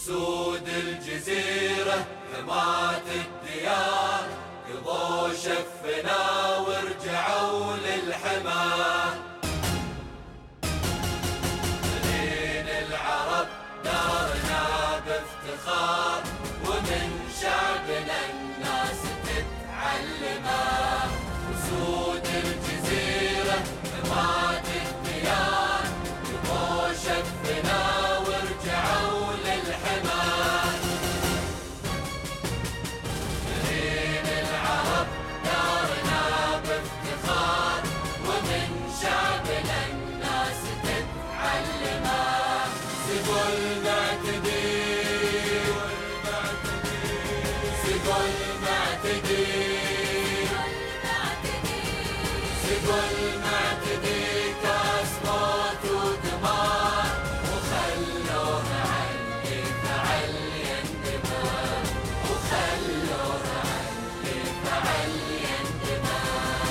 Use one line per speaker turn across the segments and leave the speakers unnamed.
أسود الجزيرة ثمات الديار قضوا شفنا ورجعوا للحماه. بنين العرب دارنا بافتخار ومن شعبنا الناس تتعلمه. أسود الجزيرة ثمات الديار قضوا شفنا ورجعوا للحماه. بنين العرب دارنا بافتخار ومن شعبنا الناس تتعلمه. سقوا المعتدين سقوا المعتدين سقوا المعتدين كاس موت ودمار وخلوه علي فعل يندمه. وخلوه علي فعل يندمه.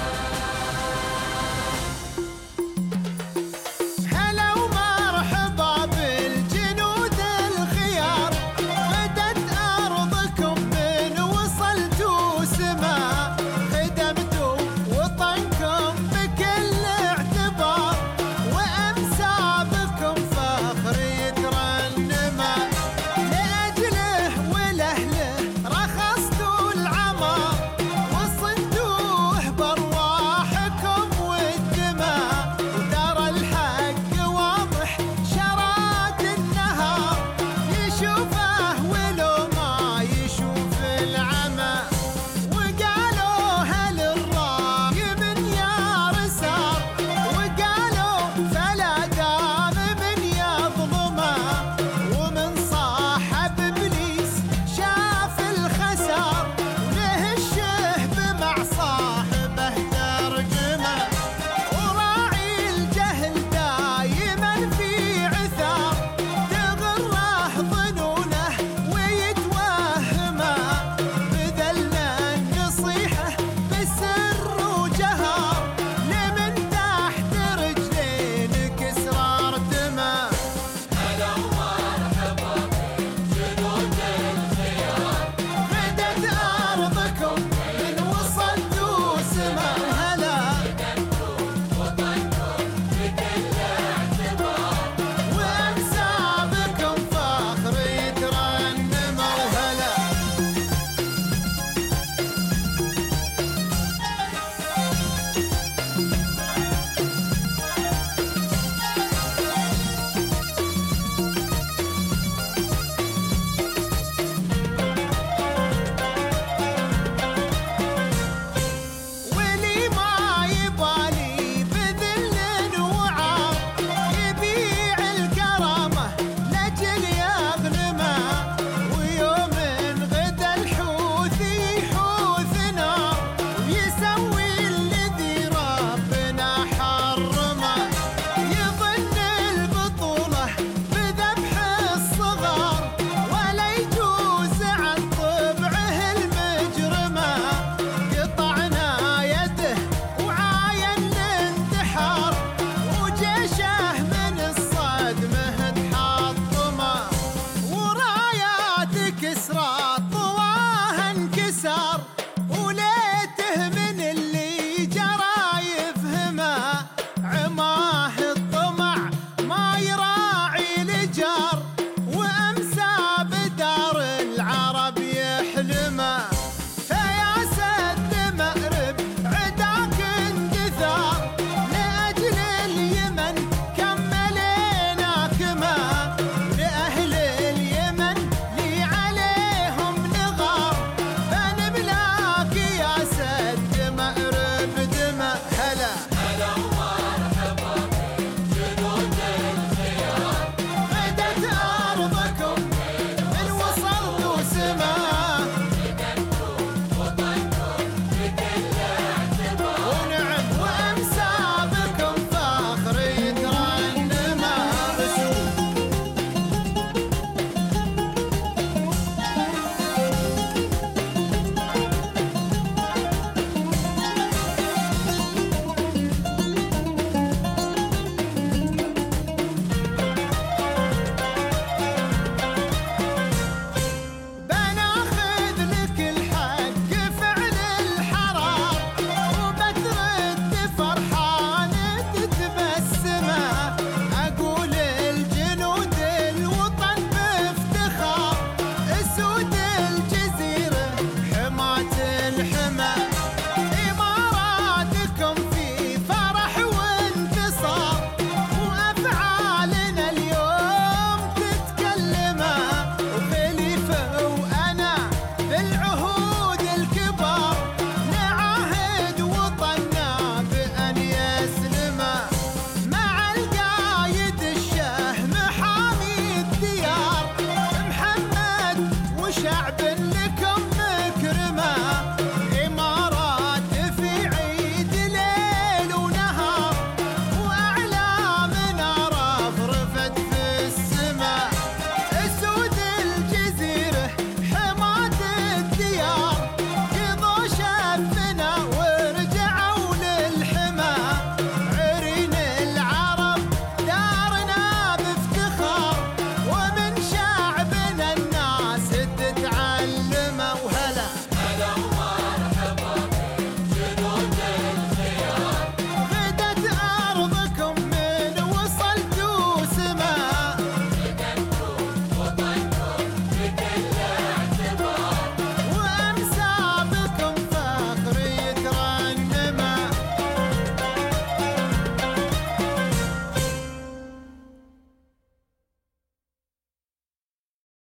هلا ومرحبا بالجنود الخيار، بدت أرضكم من وصلتوا سما، خدمتوا وطنكم بكل اعتبار، وأمسى بكم فخر يترنما، لأجله ولأهله رخصتوا العمى، وصنتوه بأرواحكم والدماء، ترى الحق واضح شراد النهار، يشوفه